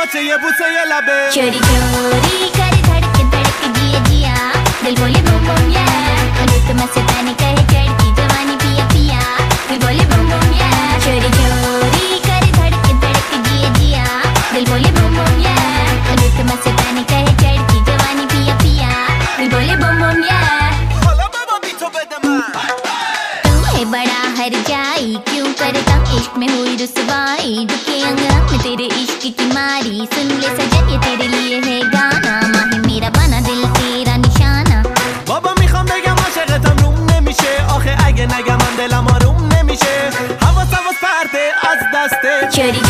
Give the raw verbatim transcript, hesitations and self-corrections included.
नाचे ये बुसे ये लबे चोरी चोरी करे धड़क धड़क जिया जिया दिल बोले बम बम या रुत मस्तानी कहे चढ़ती जवानी पिया पिया दिल बोले बम बम या चोरी चोरी करे धड़क धड़क जिया जिया दिल बोले बम बम या रुत मस्तानी कहे चढ़ती जवानी पिया पिया दिल बोले बम बम या तू है बड़ा हर जाई क्यों करता इश्क में हुई रुसवाई दुखे अंग में तेरे इश्क की मारी सुन ले सजन ये तेरे लिए है गाना माही मेरा बना दिल तेरा निशाना بابا میخوام بگم عاشقتم روم نمیشه آخه اگه نگم من دلم آروم نمیشه حواس حواس پرته از دسته چوری